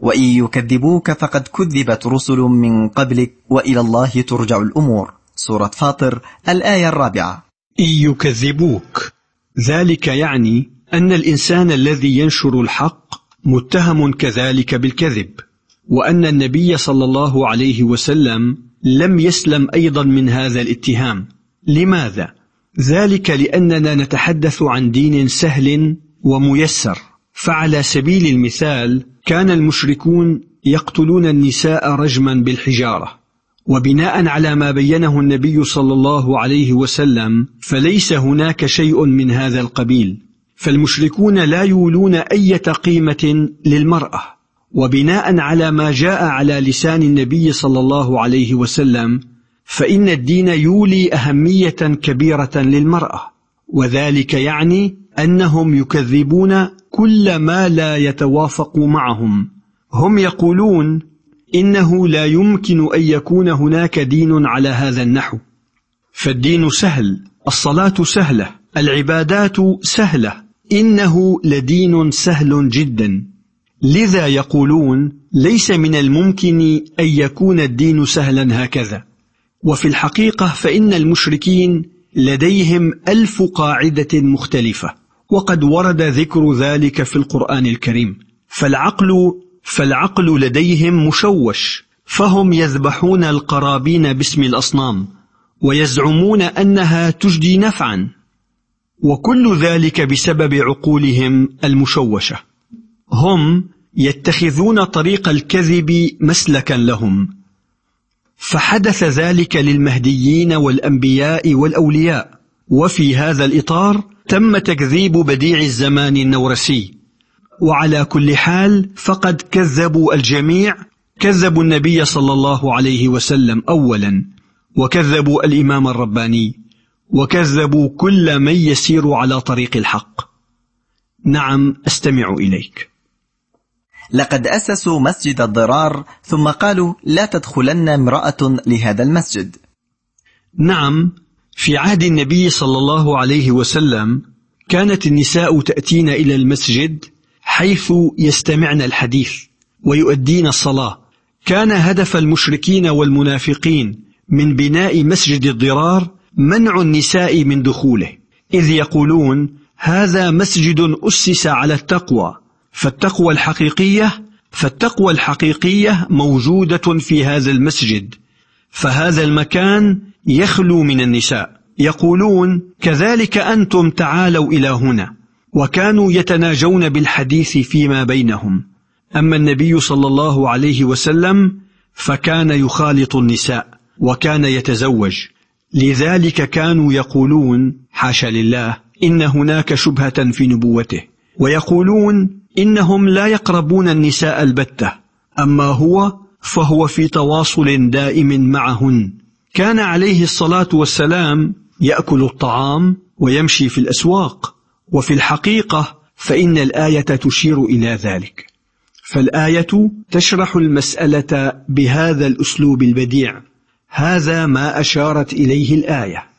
وإن يكذبوك فقد كذبت رسل من قبلك وإلى الله ترجع الأمور. سورة فاطر الآية 4. إن يكذبوك، ذلك يعني أن الإنسان الذي ينشر الحق متهم كذلك بالكذب، وأن النبي صلى الله عليه وسلم لم يسلم أيضا من هذا الاتهام. لماذا؟ ذلك لأننا نتحدث عن دين سهل وميسر. فعلى سبيل المثال كان المشركون يقتلون النساء رجما بالحجارة، وبناء على ما بينه النبي صلى الله عليه وسلم فليس هناك شيء من هذا القبيل، فالمشركون لا يولون أي قيمة للمرأة، وبناء على ما جاء على لسان النبي صلى الله عليه وسلم فإن الدين يولي أهمية كبيرة للمرأة، وذلك يعني أنهم يكذبون كل ما لا يتوافق معهم. هم يقولون إنه لا يمكن أن يكون هناك دين على هذا النحو، فالدين سهل، الصلاة سهلة، العبادات سهلة، إنه لدين سهل جدا. لذا يقولون ليس من الممكن أن يكون الدين سهلا هكذا. وفي الحقيقة فإن المشركين لديهم 1000 قاعدة مختلفة، وقد ورد ذكر ذلك في القرآن الكريم. فالعقل لديهم مشوش، فهم يذبحون القرابين باسم الأصنام ويزعمون أنها تجدي نفعا، وكل ذلك بسبب عقولهم المشوشة. هم يتخذون طريق الكذب مسلكا لهم، فحدث ذلك للمهديين والأنبياء والأولياء. وفي هذا الإطار تم تكذيب بديع الزمان النورسي. وعلى كل حال فقد كذبوا الجميع، كذبوا النبي صلى الله عليه وسلم أولا، وكذبوا الإمام الرباني، وكذبوا كل من يسير على طريق الحق. نعم، أستمع إليك. لقد أسسوا مسجد الضرار ثم قالوا لا تدخلن امرأة لهذا المسجد. نعم، في عهد النبي صلى الله عليه وسلم كانت النساء تأتين إلى المسجد حيث يستمعن الحديث ويؤدين الصلاة. كان هدف المشركين والمنافقين من بناء مسجد الضرار منع النساء من دخوله، إذ يقولون هذا مسجد أسس على التقوى، فالتقوى الحقيقية موجودة في هذا المسجد، فهذا المكان يخلو من النساء. يقولون كذلك أنتم تعالوا إلى هنا، وكانوا يتناجون بالحديث فيما بينهم. أما النبي صلى الله عليه وسلم فكان يخالط النساء وكان يتزوج، لذلك كانوا يقولون حاشا لله إن هناك شبهة في نبوته، ويقولون إنهم لا يقربون النساء البتة، أما هو فهو في تواصل دائم معهن. كان عليه الصلاة والسلام يأكل الطعام ويمشي في الأسواق، وفي الحقيقة فإن الآية تشير إلى ذلك. فالآية تشرح المسألة بهذا الأسلوب البديع. هذا ما أشارت إليه الآية.